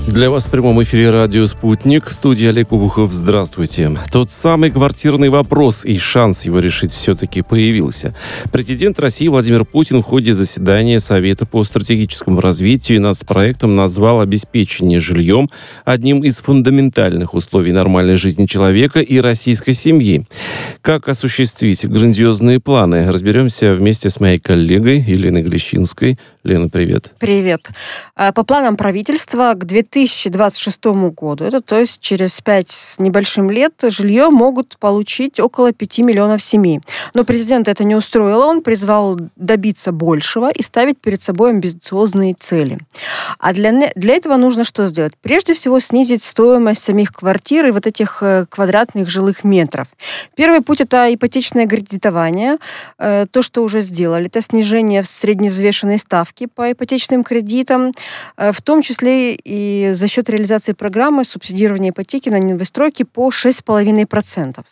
Для вас в прямом эфире радио «Спутник». В студии Олег Обухов. Здравствуйте. Тот самый квартирный вопрос и шанс его решить все-таки появился. Президент России Владимир Путин в ходе заседания Совета по стратегическому развитию и нацпроектам назвал обеспечение жильем одним из фундаментальных условий нормальной жизни человека и российской семьи. Как осуществить грандиозные планы? Разберемся вместе с моей коллегой Еленой Глещинской. Лена, привет. Привет. По планам правительства к 2026 году, это то есть через 5 с небольшим лет, жилье могут получить около 5 миллионов семей. Но президента это не устроило, он призвал добиться большего и ставить перед собой амбициозные цели. А для этого нужно что сделать? Прежде всего снизить стоимость самих квартир и вот этих квадратных жилых метров. Первый путь – это ипотечное кредитование. То, что уже сделали, это снижение средневзвешенной ставки по ипотечным кредитам, в том числе и за счет реализации программы субсидирования ипотеки на новостройки по 6,5%.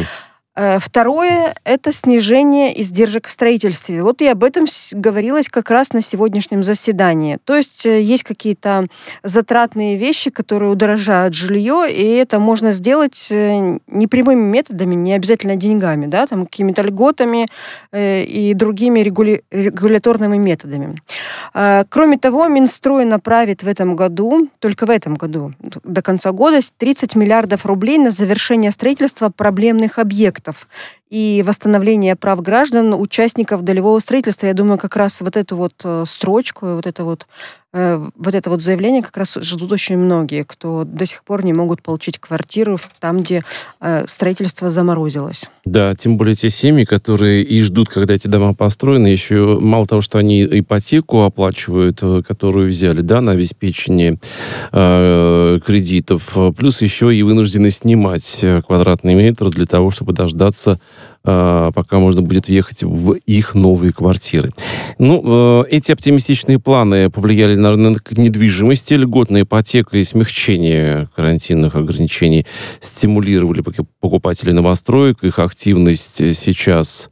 Второе – это снижение издержек в строительстве. Вот и об этом говорилось как раз на сегодняшнем заседании. То есть есть какие-то затратные вещи, которые удорожают жилье, и это можно сделать непрямыми методами, не обязательно деньгами, да, там, какими-то льготами и другими регуляторными методами. Кроме того, Минстрой направит в этом году, только в этом году, до конца года, 30 миллиардов рублей на завершение строительства проблемных объектов и восстановление прав граждан, участников долевого строительства. Я думаю, как раз вот эту вот строчку, вот это вот заявление как раз ждут очень многие, кто до сих пор не могут получить квартиру там, где строительство заморозилось. Да, тем более те семьи, которые и ждут, когда эти дома построены, еще мало того, что они ипотеку оплачивают, которую взяли, да, на обеспечение кредитов, плюс еще и вынуждены снимать квадратный метр для того, чтобы дождаться, пока можно будет въехать в их новые квартиры. Эти оптимистичные планы повлияли на рынок недвижимости. Льготная ипотека и смягчение карантинных ограничений стимулировали покупателей новостроек. Их активность сейчас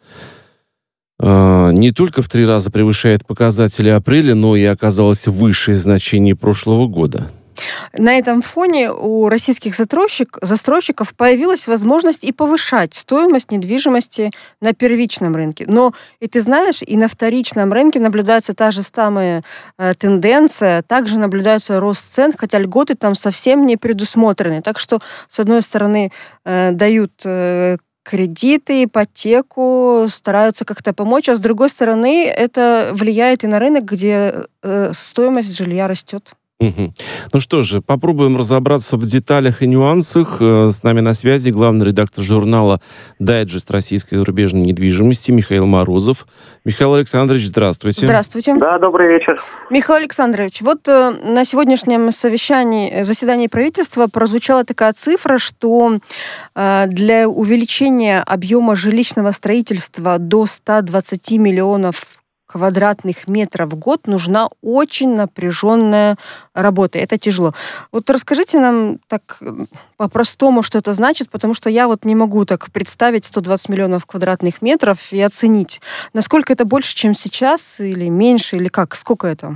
не только в 3 раза превышает показатели апреля, но и оказалась выше значений прошлого года. На этом фоне у российских застройщиков появилась возможность и повышать стоимость недвижимости на первичном рынке. Но, и ты знаешь, и на вторичном рынке наблюдается та же самая тенденция, также наблюдается рост цен, хотя льготы там совсем не предусмотрены. Так что, с одной стороны, дают кредиты, ипотеку, стараются как-то помочь, а с другой стороны, это влияет и на рынок, где стоимость жилья растет. Ну что же, попробуем разобраться в деталях и нюансах. С нами на связи главный редактор журнала «Дайджест российской и зарубежной недвижимости» Михаил Морозов. Михаил Александрович, здравствуйте. Здравствуйте. Да, добрый вечер. Михаил Александрович, вот на сегодняшнем заседании правительства прозвучала такая цифра, что для увеличения объема жилищного строительства до 120 миллионов квадратных метров в год нужна очень напряженная работа. Это тяжело. Вот расскажите нам так по-простому, что это значит, потому что я вот не могу так представить 120 миллионов квадратных метров и оценить, насколько это больше, чем сейчас, или меньше, или как, сколько это?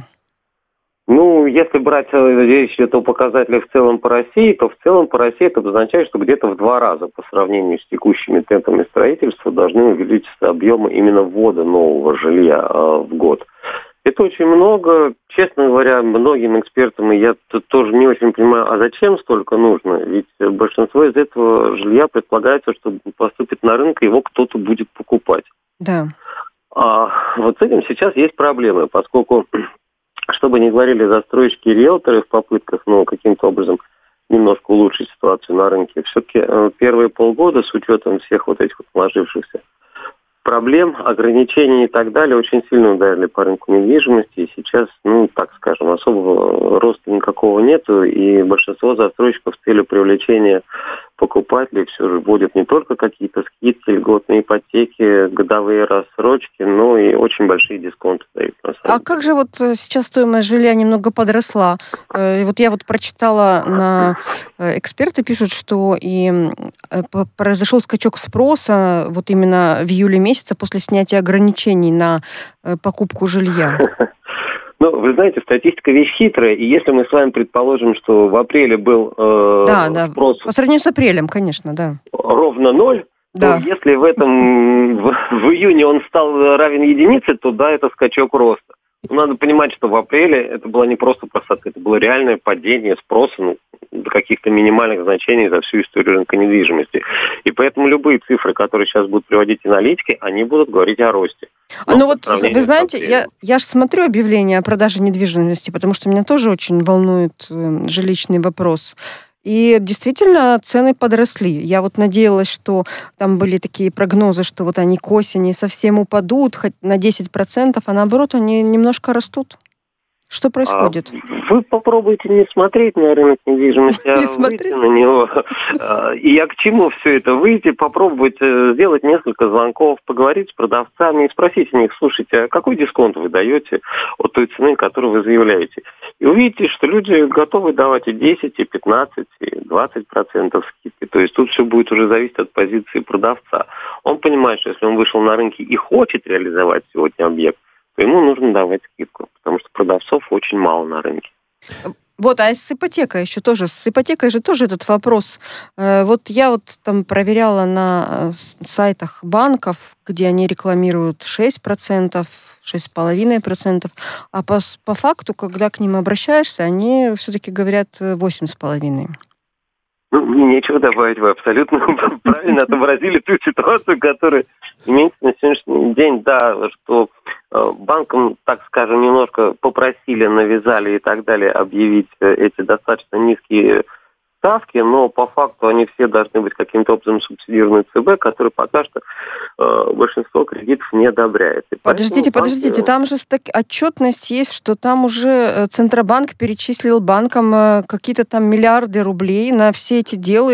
Если брать речь идет о показателях в целом по России, то в целом по России это означает, что где-то в 2 раза по сравнению с текущими темпами строительства должны увеличиться объемы именно ввода нового жилья в год. Это очень много. Честно говоря, многим экспертам, и я тут тоже не очень понимаю, а зачем столько нужно? Ведь большинство из этого жилья предполагается, что поступит на рынок, и его кто-то будет покупать. Да. А вот с этим сейчас есть проблемы, поскольку... Что бы ни говорили застройщики и риэлторы в попытках, каким-то образом немножко улучшить ситуацию на рынке, все-таки первые полгода, с учетом всех вот этих вот сложившихся проблем, ограничений и так далее, очень сильно ударили по рынку недвижимости. И сейчас, особого роста никакого нету. И большинство застройщиков с целью привлечения покупателей все же вводят не только какие-то скидки, льготные ипотеки, годовые рассрочки, но и очень большие дисконты дают. А как же вот сейчас стоимость жилья немного подросла? Вот я прочитала, эксперты пишут, что и произошел скачок спроса вот именно в июле месяце после снятия ограничений на покупку жилья. Ну, вы знаете, статистика вещь хитрая, и если мы с вами предположим, что в апреле был спрос... По сравнению с апрелем, конечно, да. Ровно 0, Да. то если в июне он стал равен единице, то да, это скачок роста. Но надо понимать, что в апреле это была не просто просадка, это было реальное падение спроса до каких-то минимальных значений за всю историю рынка недвижимости. И поэтому любые цифры, которые сейчас будут приводить аналитики, они будут говорить о росте. Ну вот, вы знаете, я же смотрю объявления о продаже недвижимости, потому что меня тоже очень волнует жилищный вопрос. И действительно цены подросли. Я вот надеялась, что там были такие прогнозы, что вот они к осени совсем упадут хоть на 10%, а наоборот они немножко растут. Что происходит? Вы попробуйте не смотреть на рынок недвижимости, а выйти на него. И я к чему все это? Выйти, попробовать сделать несколько звонков, поговорить с продавцами и спросить у них: слушайте, а какой дисконт вы даете от той цены, которую вы заявляете? И увидите, что люди готовы давать и 10, и 15, и 20% скидки. То есть тут все будет уже зависеть от позиции продавца. Он понимает, что если он вышел на рынке и хочет реализовать сегодня объект, то ему нужно давать скидку, потому что продавцов очень мало на рынке. Вот, а с ипотекой еще тоже. С ипотекой же тоже этот вопрос. Вот я там проверяла на сайтах банков, где они рекламируют 6%, 6,5%, а по факту, когда к ним обращаешься, они все-таки говорят 8,5%. Ну, мне нечего добавить, вы абсолютно правильно отобразили ту ситуацию, которая имеется на сегодняшний день, да, что банкам, так скажем, немножко попросили, навязали и так далее объявить эти достаточно низкие ставки, но по факту они все должны быть каким-то образом субсидированы ЦБ, который пока что большинство кредитов не одобряет. И подождите, там же отчетность есть, что там уже Центробанк перечислил банкам какие-то там миллиарды рублей на все эти дела,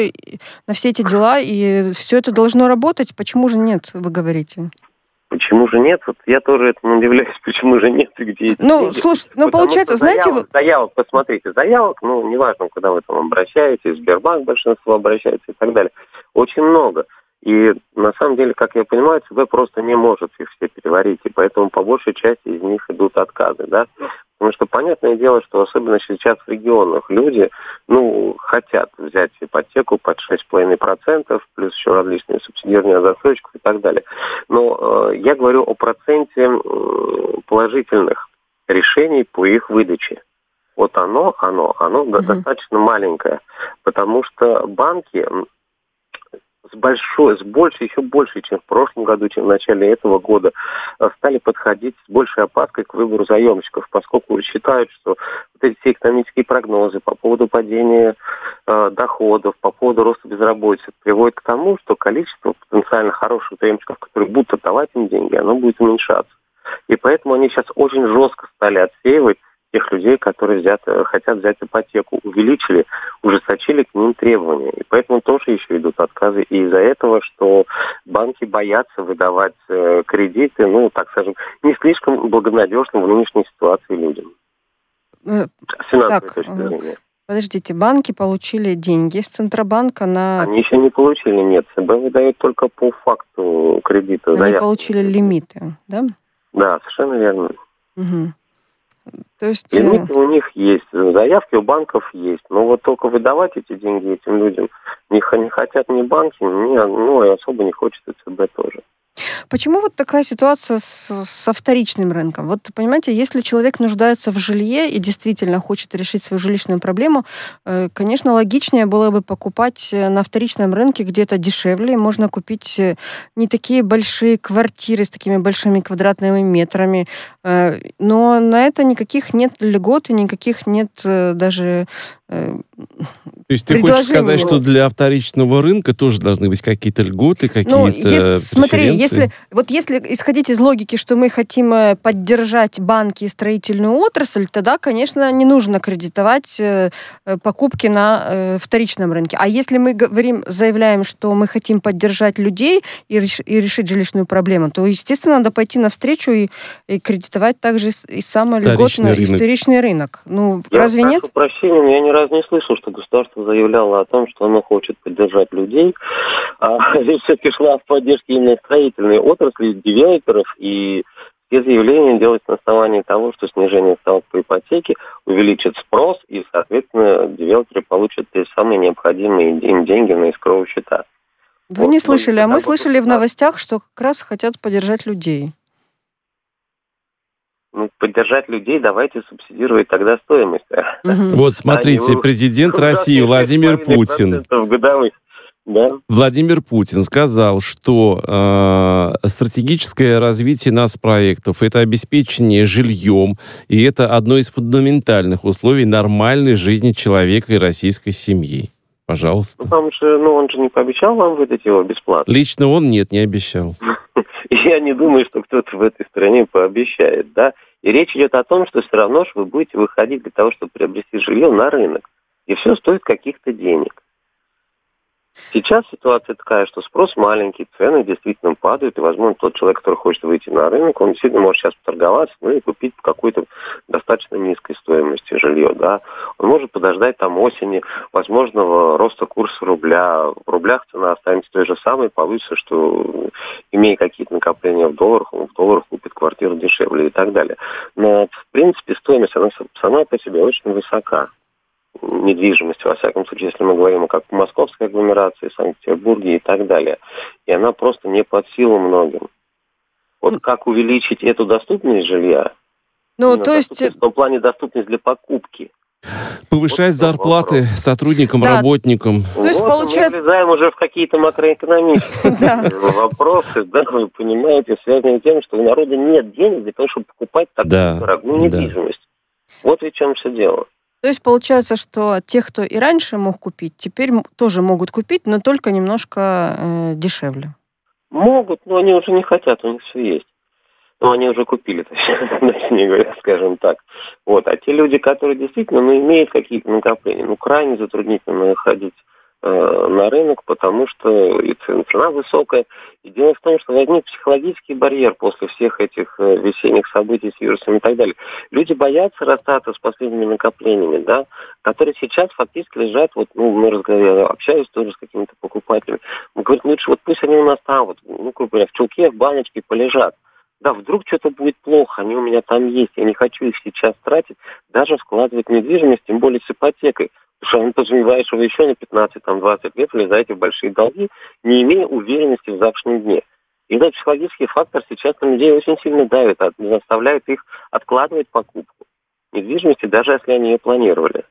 и все это должно работать. Почему же нет, вы говорите? Почему же нет? Вот я тоже этому удивляюсь, почему же нет и где эти деньги. Слушай, получается, знаете... Заявок, посмотрите, неважно, куда вы там обращаетесь, Сбербанк большинство обращается и так далее. Очень много. И на самом деле, как я понимаю, ЦБ просто не может их все переварить, и поэтому по большей части из них идут отказы, да. Потому что понятное дело, что особенно сейчас в регионах люди, хотят взять ипотеку под 6,5%, плюс еще различные субсидирования от застройщиков и так далее. Но я говорю о проценте положительных решений по их выдаче. Вот оно достаточно маленькое, потому что банки еще больше, чем в прошлом году, чем в начале этого года, стали подходить с большей опаской к выбору заемщиков, поскольку считают, что вот эти все экономические прогнозы по поводу падения доходов, по поводу роста безработицы приводят к тому, что количество потенциально хороших заемщиков, которые будут отдавать им деньги, оно будет уменьшаться. И поэтому они сейчас очень жестко стали отсеивать тех людей, которые хотят взять ипотеку, ужесточили к ним требования. И поэтому тоже еще идут отказы. И из-за этого, что банки боятся выдавать кредиты, так скажем, не слишком благонадежным в нынешней ситуации людям. С финансовой точки зрения. Подождите, банки получили деньги с Центробанка на... Они еще не получили, нет. ЦБ выдает только по факту кредита. Они получили лимиты, да? Да, совершенно верно. Угу. То есть... Лимиты у них есть, заявки у банков есть, но вот только выдавать эти деньги этим людям не хотят ни банки, и особо не хочется ЦБ тоже. Почему вот такая ситуация со вторичным рынком? Вот, понимаете, если человек нуждается в жилье и действительно хочет решить свою жилищную проблему, конечно, логичнее было бы покупать на вторичном рынке где-то дешевле. Можно купить не такие большие квартиры с такими большими квадратными метрами, но на это никаких нет льгот и никаких нет даже... То есть ты хочешь сказать, что для вторичного рынка тоже должны быть какие-то льготы, какие-то смотри, если исходить из логики, что мы хотим поддержать банки и строительную отрасль, тогда, конечно, не нужно кредитовать покупки на вторичном рынке. А если мы заявляем, что мы хотим поддержать людей и решить жилищную проблему, то, естественно, надо пойти навстречу и кредитовать также и самый льготный и вторичный рынок. Разве нет? Прошу прощения, но я ни разу не слышал, что государство заявляло о том, что оно хочет поддержать людей. Речь все-таки шла в поддержке именно строительной отрасли, девелоперов и Все заявления делаются на основании того, что снижение ставок по ипотеке увеличит спрос, и, соответственно, девелоперы получат те самые необходимые им деньги на искровые счета. Вы не слышали, а мы слышали в новостях, что как раз хотят поддержать людей. Поддержать людей, давайте субсидировать тогда стоимость. Вот смотрите, президент России Владимир Путин. Да. Владимир Путин сказал, что стратегическое развитие нацпроектов – это обеспечение жильем, и это одно из фундаментальных условий нормальной жизни человека и российской семьи. Пожалуйста. Он же не пообещал вам выдать его бесплатно. Лично он нет, не обещал. Я не думаю, что кто-то в этой стране пообещает, да. И речь идет о том, что все равно же вы будете выходить для того, чтобы приобрести жилье на рынок. И все стоит каких-то денег. Сейчас ситуация такая, что спрос маленький, цены действительно падают, и, возможно, тот человек, который хочет выйти на рынок, он действительно может сейчас поторговаться, и купить какой-то достаточно низкой стоимости жилье, да. Он может подождать осени, возможного роста курса рубля. В рублях цена останется той же самой, получится, что, имея какие-то накопления в долларах, он в долларах купит квартиру дешевле и так далее. Но, в принципе, стоимость, она сама по себе очень высока. Недвижимости, во всяком случае, если мы говорим о московской агломерации, Санкт-Петербурге и так далее. И она просто не под силу многим. Вот как увеличить эту доступность жилья? То есть... В том плане доступность для покупки. Повышать зарплаты сотрудникам, работникам. То есть, получается... Мы влезаем уже в какие-то макроэкономические вопросы, да, вы понимаете, связанные с тем, что у народа нет денег для того, чтобы покупать такую дорогую недвижимость. Вот ведь в чем все дело. То есть получается, что те, кто и раньше мог купить, теперь тоже могут купить, но только немножко дешевле. Могут, но они уже не хотят, у них все есть. Но они уже купили, точнее говоря, скажем так. Вот. А те люди, которые действительно имеют какие-то накопления, крайне затруднительно выходить на рынок, потому что и цена высокая. И дело в том, что возник психологический барьер после всех этих весенних событий с вирусом и так далее. Люди боятся расстаться с последними накоплениями, да, которые сейчас фактически лежат, я общаюсь тоже с какими-то покупателями. Мы говорим, лучше пусть они у нас там, грубо говоря, в чулке, в баночке полежат. Да, вдруг что-то будет плохо, они у меня там есть, я не хочу их сейчас тратить, даже вкладывать в недвижимость, тем более с ипотекой. Потому что он подразумевает, что вы еще на 15-20 лет влезаете в большие долги, не имея уверенности в завтрашнем дне. И этот психологический фактор сейчас на людей очень сильно давит, заставляет их откладывать покупку недвижимости, даже если они ее планировали.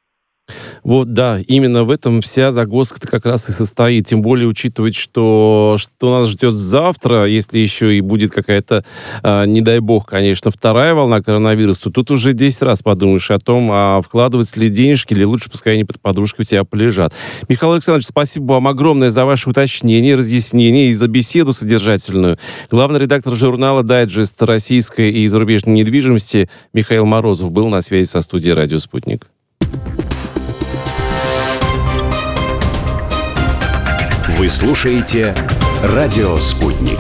Вот, да, именно в этом вся загвоздка-то как раз и состоит. Тем более учитывать, что нас ждет завтра, если еще и будет какая-то, не дай бог, конечно, вторая волна коронавируса, то тут уже 10 раз подумаешь о том, вкладывать ли денежки, или лучше пускай они под подушкой у тебя полежат. Михаил Александрович, спасибо вам огромное за ваши уточнения, разъяснения и за беседу содержательную. Главный редактор журнала «Дайджест российской и зарубежной недвижимости» Михаил Морозов был на связи со студией «Радио Спутник». Вы слушаете «Радио Спутник».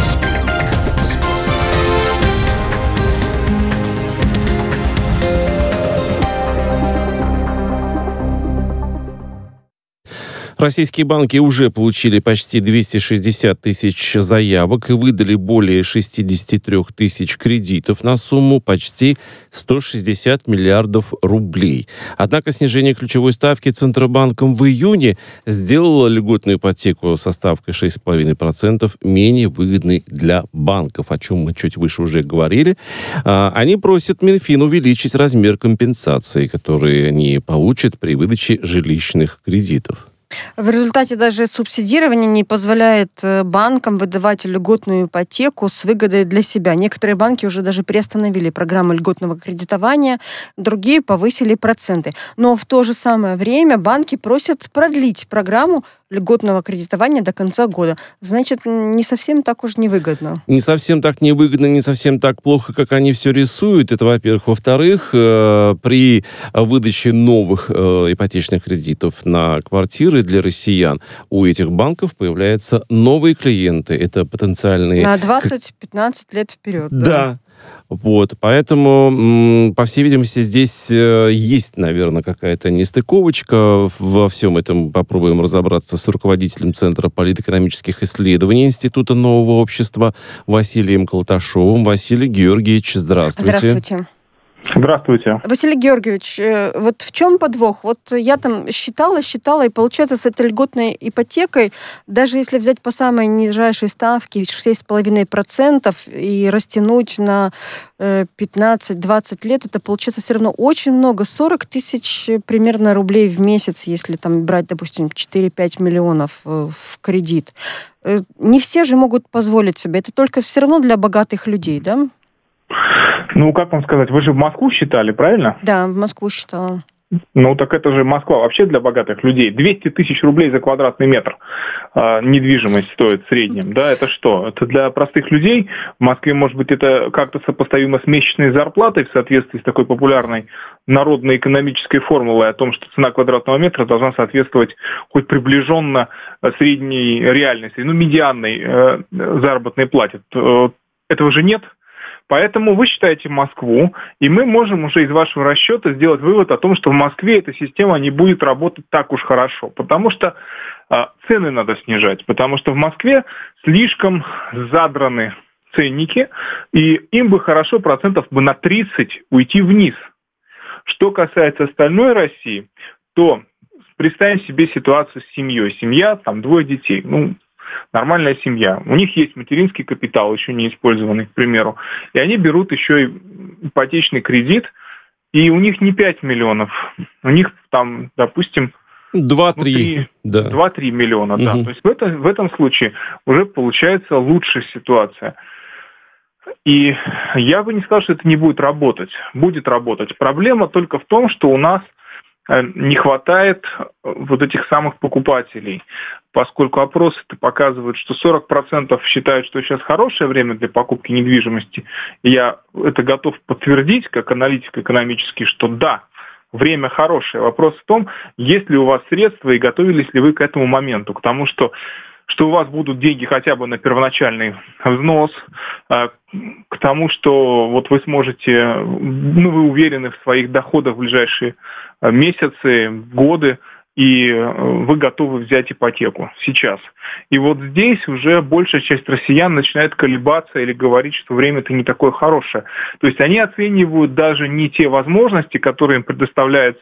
Российские банки уже получили почти 260 тысяч заявок и выдали более 63 тысяч кредитов на сумму почти 160 миллиардов рублей. Однако снижение ключевой ставки Центробанком в июне сделало льготную ипотеку со ставкой 6,5% менее выгодной для банков, о чем мы чуть выше уже говорили. Они просят Минфин увеличить размер компенсации, которые они получат при выдаче жилищных кредитов. В результате даже субсидирование не позволяет банкам выдавать льготную ипотеку с выгодой для себя. Некоторые банки уже даже приостановили программы льготного кредитования, другие повысили проценты. Но в то же самое время банки просят продлить программу льготного кредитования до конца года. Значит, не совсем так уж невыгодно. Не совсем так невыгодно, не совсем так плохо, как они все рисуют. Это, во-первых. Во-вторых, при выдаче новых ипотечных кредитов на квартиры для россиян у этих банков появляются новые клиенты. Это потенциальные... На 20-15 лет вперед. Да. Вот, поэтому, по всей видимости, здесь есть, наверное, какая-то нестыковочка. Во всем этом попробуем разобраться с руководителем Центра политэкономических исследований Института нового общества Василием Колташовым. Василий Георгиевич, здравствуйте. Здравствуйте. Здравствуйте. Василий Георгиевич, вот в чем подвох? Вот я там считала, и получается с этой льготной ипотекой, даже если взять по самой нижайшей ставке 6,5% и растянуть на 15-20 лет, это получается все равно очень много. 40 тысяч примерно рублей в месяц, если там брать, допустим, 4-5 миллионов в кредит. Не все же могут позволить себе. Это только все равно для богатых людей, да? Ну, как вам сказать, вы же в Москву считали, правильно? Да, в Москву считала. Ну, так это же Москва вообще для богатых людей. 200 тысяч рублей за квадратный метр недвижимость стоит в среднем. Да, это что? Это для простых людей. В Москве, может быть, это как-то сопоставимо с месячной зарплатой в соответствии с такой популярной народной экономической формулой о том, что цена квадратного метра должна соответствовать хоть приближенно средней реальности, медианной заработной плате. Этого же нет. Поэтому вы считаете Москву, и мы можем уже из вашего расчета сделать вывод о том, что в Москве эта система не будет работать так уж хорошо, потому что цены надо снижать, потому что в Москве слишком задраны ценники, и им бы хорошо процентов бы на 30 уйти вниз. Что касается остальной России, то представим себе ситуацию с семьей. Семья, там 2 детей, нормальная семья. У них есть материнский капитал, еще не использованный, к примеру. И они берут еще и ипотечный кредит, и у них не 5 миллионов. У них там, допустим, 2-3 миллиона. Угу. Да. То есть в этом случае уже получается лучшая ситуация. И я бы не сказал, что это не будет работать. Будет работать. Проблема только в том, что у нас не хватает вот этих самых покупателей, поскольку опросы показывают, что 40% считают, что сейчас хорошее время для покупки недвижимости. И я это готов подтвердить, как аналитик экономический, что да, время хорошее. Вопрос в том, есть ли у вас средства и готовились ли вы к этому моменту, к тому, что у вас будут деньги хотя бы на первоначальный взнос, к тому, что вот вы сможете, вы уверены в своих доходах в ближайшие месяцы, годы, и вы готовы взять ипотеку сейчас. И вот здесь уже большая часть россиян начинает колебаться или говорить, что время-то не такое хорошее. То есть они оценивают даже не те возможности, которые им предоставляет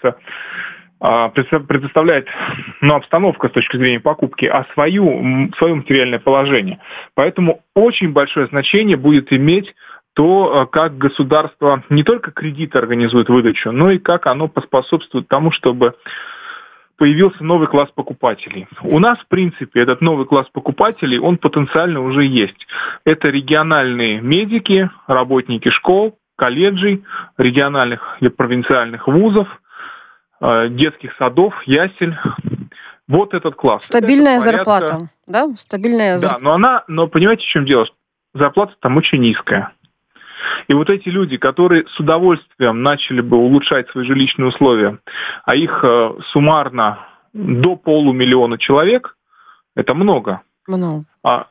обстановка с точки зрения покупки, а свое материальное положение. Поэтому очень большое значение будет иметь то, как государство не только кредиты организует выдачу, но и как оно поспособствует тому, чтобы появился новый класс покупателей. У нас, в принципе, этот новый класс покупателей, он потенциально уже есть. Это региональные медики, работники школ, колледжей, региональных или провинциальных вузов, детских садов, ясель. Вот этот класс. Стабильная зарплата, да? Стабильная зарплата. Да, но понимаете, в чем дело? Зарплата там очень низкая. И вот эти люди, которые с удовольствием начали бы улучшать свои жилищные условия, а их суммарно до 500 000 человек, это много. Много.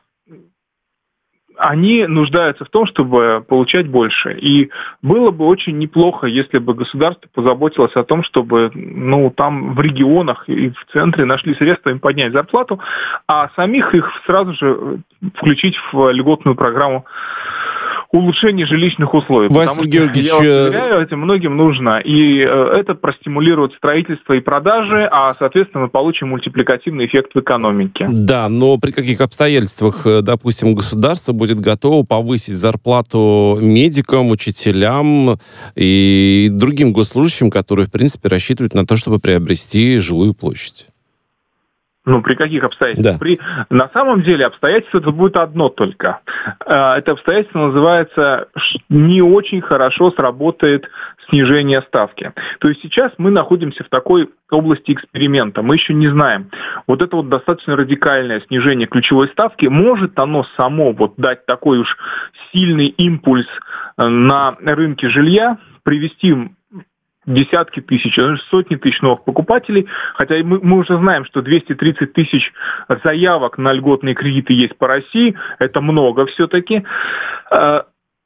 Они нуждаются в том, чтобы получать больше. И было бы очень неплохо, если бы государство позаботилось о том, чтобы там в регионах и в центре нашли средства им поднять зарплату, а самих их сразу же включить в льготную программу улучшение жилищных условий. Василий Георгиевич, я вас уверяю, это многим нужно. И это простимулирует строительство и продажи, а, соответственно, мы получим мультипликативный эффект в экономике. Да, но при каких обстоятельствах, допустим, государство будет готово повысить зарплату медикам, учителям и другим госслужащим, которые, в принципе, рассчитывают на то, чтобы приобрести жилую площадь? При каких обстоятельствах? Да. На самом деле обстоятельство это будет одно только. Это обстоятельство называется «не очень хорошо сработает снижение ставки». То есть сейчас мы находимся в такой области эксперимента. Мы еще не знаем. Вот это вот достаточно радикальное снижение ключевой ставки, может оно само дать такой уж сильный импульс на рынке жилья, привести десятки тысяч, сотни тысяч новых покупателей, хотя мы уже знаем, что 230 тысяч заявок на льготные кредиты есть по России, это много все-таки.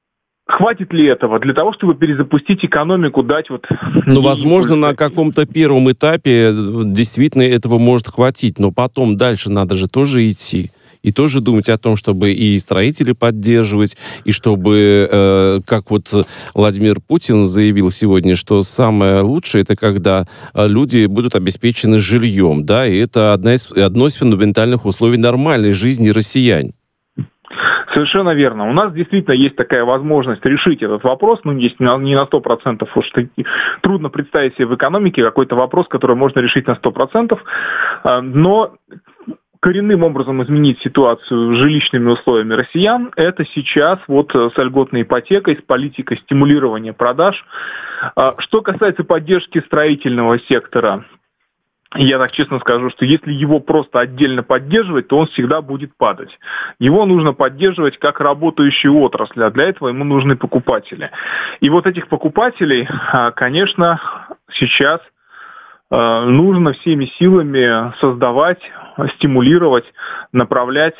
Хватит ли этого для того, чтобы перезапустить экономику, дать вот... Ну, возможно, на каком-то первом этапе действительно этого может хватить, но потом дальше надо же тоже идти. И тоже думать о том, чтобы и строителей поддерживать, и чтобы, как вот Владимир Путин заявил сегодня, что самое лучшее, это когда люди будут обеспечены жильем, да, и это одно из фундаментальных условий нормальной жизни россиян. Совершенно верно. У нас действительно есть такая возможность решить этот вопрос, есть не на 100%, уж трудно представить себе в экономике какой-то вопрос, который можно решить на 100%, но коренным образом изменить ситуацию с жилищными условиями россиян, это сейчас вот с льготной ипотекой, с политикой стимулирования продаж. Что касается поддержки строительного сектора, я так честно скажу, что если его просто отдельно поддерживать, то он всегда будет падать. Его нужно поддерживать как работающую отрасль, а для этого ему нужны покупатели. И вот этих покупателей, конечно, сейчас нужно всеми силами создавать, стимулировать, направлять.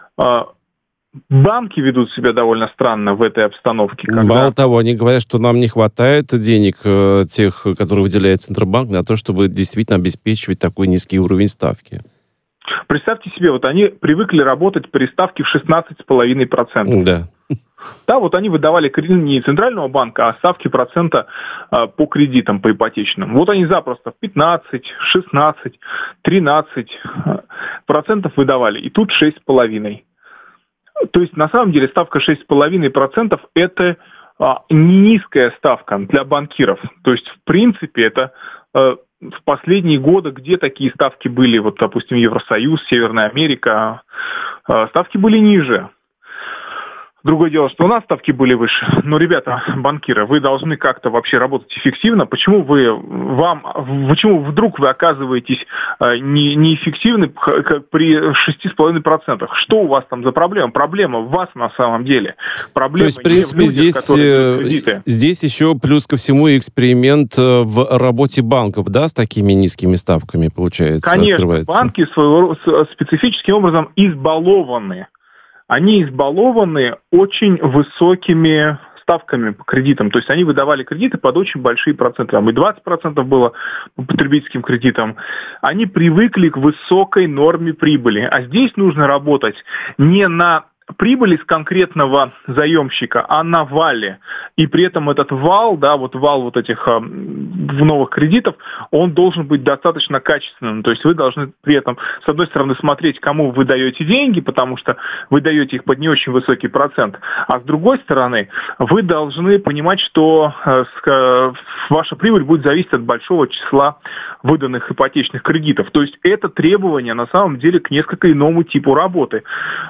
Банки ведут себя довольно странно в этой обстановке. Мало того, они говорят, что нам не хватает денег, тех, которые выделяет Центробанк, на то, чтобы действительно обеспечивать такой низкий уровень ставки. Представьте себе, вот они привыкли работать при ставке в 16,5%. Да. Да, вот они выдавали кредит не Центрального банка, а ставки процента по кредитам, по ипотечным. Вот они запросто 15, 16, 13% выдавали, и тут 6,5%. То есть, на самом деле, ставка 6,5% – это не низкая ставка для банкиров. То есть, в принципе, это в последние годы, где такие ставки были, вот, допустим, Евросоюз, Северная Америка, ставки были ниже. Другое дело, что у нас ставки были выше. Но, ребята, банкиры, вы должны как-то вообще работать эффективно. Почему вдруг вы оказываетесь неэффективны при 6,5%? Что у вас там за проблема? Проблема в вас на самом деле. Проблема. То есть, в принципе, здесь еще плюс ко всему эксперимент в работе банков, да, с такими низкими ставками, получается, конечно, открывается? Банки специфическим образом избалованы. Они избалованы очень высокими ставками по кредитам. То есть они выдавали кредиты под очень большие проценты. Там и 20% было по потребительским кредитам. Они привыкли к высокой норме прибыли. А здесь нужно работать не на прибыли с конкретного заемщика, а на вале. И при этом этот вал, вал вот этих новых кредитов, он должен быть достаточно качественным. То есть вы должны при этом, с одной стороны, смотреть, кому вы даете деньги, потому что вы даете их под не очень высокий процент, а с другой стороны, вы должны понимать, что ваша прибыль будет зависеть от большого числа выданных ипотечных кредитов. То есть это требование, на самом деле, к несколько иному типу работы.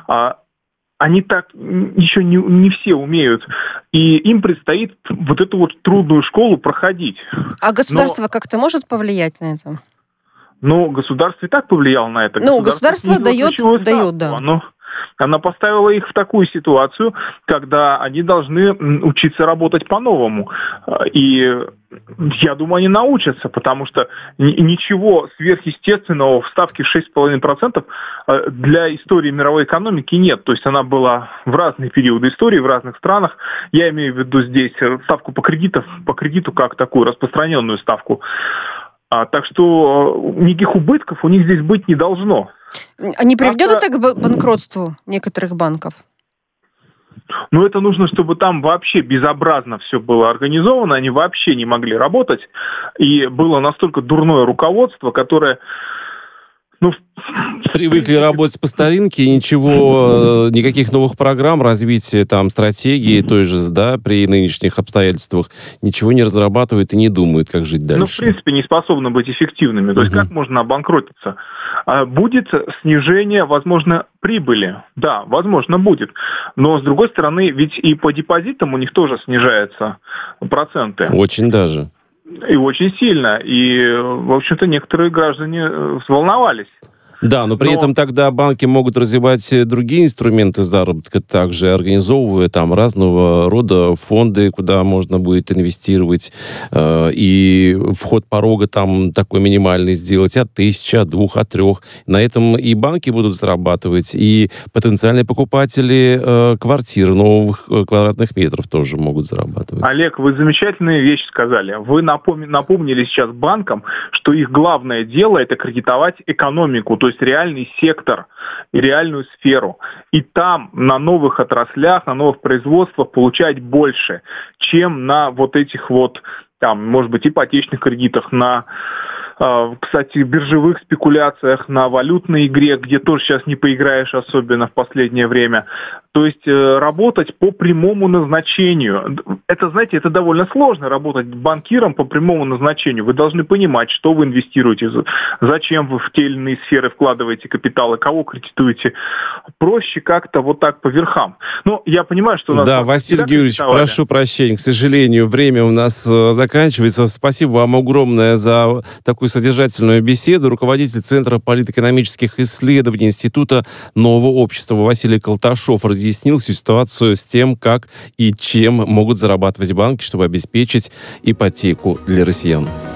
Они так еще не все умеют. И им предстоит вот эту вот трудную школу проходить. А государство как-то может повлиять на это? Государство и так повлияло на это. Государство дает, да. Она поставила их в такую ситуацию, когда они должны учиться работать по-новому. И я думаю, они научатся, потому что ничего сверхъестественного в ставке 6,5% для истории мировой экономики нет. То есть она была в разные периоды истории, в разных странах. Я имею в виду здесь ставку по кредиту как такую распространенную ставку. Так что никаких убытков у них здесь быть не должно. А не приведет это к банкротству некоторых банков? Это нужно, чтобы там вообще безобразно все было организовано, они вообще не могли работать, и было настолько дурное руководство, которое... Привыкли работать по старинке, и никаких новых программ, развития стратегии той же, при нынешних обстоятельствах, ничего не разрабатывают и не думают, как жить дальше. В принципе, не способны быть эффективными. То есть как можно обанкротиться? Будет снижение, возможно, прибыли. Да, возможно, будет. Но, с другой стороны, ведь и по депозитам у них тоже снижаются проценты. Очень даже. И очень сильно. И, в общем-то, некоторые граждане взволновались. Да, но при этом тогда банки могут развивать другие инструменты заработка, также организовывая там разного рода фонды, куда можно будет инвестировать, и вход порога там такой минимальный сделать от 1000, от 2, от 3. На этом и банки будут зарабатывать, и потенциальные покупатели квартир новых квадратных метров тоже могут зарабатывать. Олег, вы замечательные вещи сказали. Вы напомнили сейчас банкам, что их главное дело – это кредитовать экономику, то есть реальный сектор и реальную сферу. И там на новых отраслях, на новых производствах получать больше, чем на вот этих вот, там, может быть, ипотечных кредитах, на, кстати, биржевых спекуляциях, на валютной игре, где тоже сейчас не поиграешь, особенно в последнее время. То есть работать по прямому назначению. Это, знаете, это довольно сложно, работать банкиром по прямому назначению. Вы должны понимать, что вы инвестируете, зачем вы в те или иные сферы вкладываете капиталы, кого кредитуете. Проще как-то вот так по верхам. Но я понимаю, что... Да, Василий Георгиевич, прошу прощения. К сожалению, время у нас заканчивается. Спасибо вам огромное за такую содержательную беседу. Руководитель Центра политэкономических исследований Института нового общества Василий Колташов разъяснил всю ситуацию с тем, как и чем могут зарабатывать банки, чтобы обеспечить ипотеку для россиян.